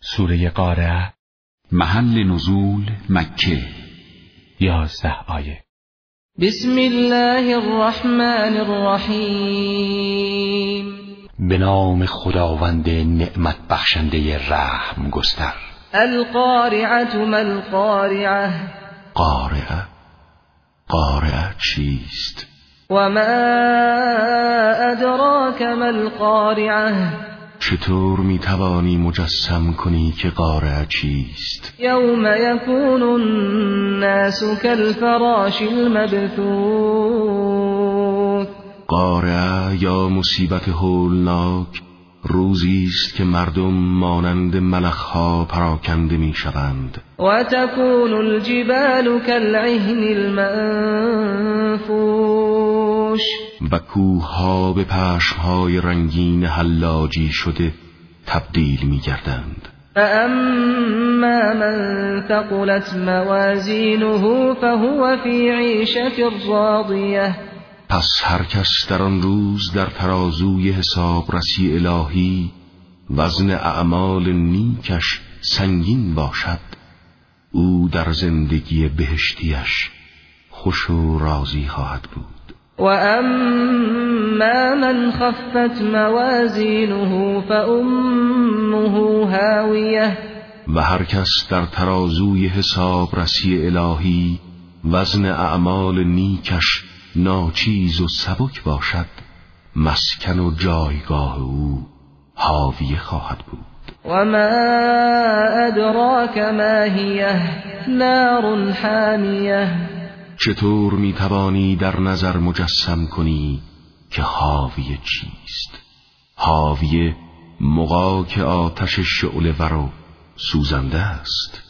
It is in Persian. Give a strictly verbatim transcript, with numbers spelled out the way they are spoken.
سوره قارعه. محل نزول مکه. یازده آیه. بسم الله الرحمن الرحیم. به نام خداوند نعمت بخشنده رحم گستر. القارعة ما القارعة. قارعه قارعه چیست؟ و ما ادراک ما القارعة. چطور میتوانی مجسم کنی که قارعه چیست؟ یوم یکون الناس کالفراش المبثوث. قارعه یا مصیبت هولناک روزی است که مردم مانند ملخ‌ها پراکنده میشوند. و تکون الجبال کالعهن المنفوش. و کوه‌ها به پشم‌های رنگین حلاجی شده تبدیل می‌گردند. فاما من ثقلت موازینه فهو فی عیشة راضیة. پس هر کس در آن روز در ترازوی حسابرسی الهی وزن اعمال نیکش سنگین باشد، او در زندگی بهشتیش خوش و راضی خواهد بود. و اما من خفت موازینه فامه هاویه. و هر کس در ترازوی حسابرسی الهی وزن اعمال نیکش ناچیز و سبک باشد، مسکن و جایگاه او حاویه خواهد بود. و ما ادراک ما هیه. نار حامیه. چطور میتوانی در نظر مجسم کنی که حاویه چیست؟ حاویه مغاک آتش شعله ور و سوزنده است.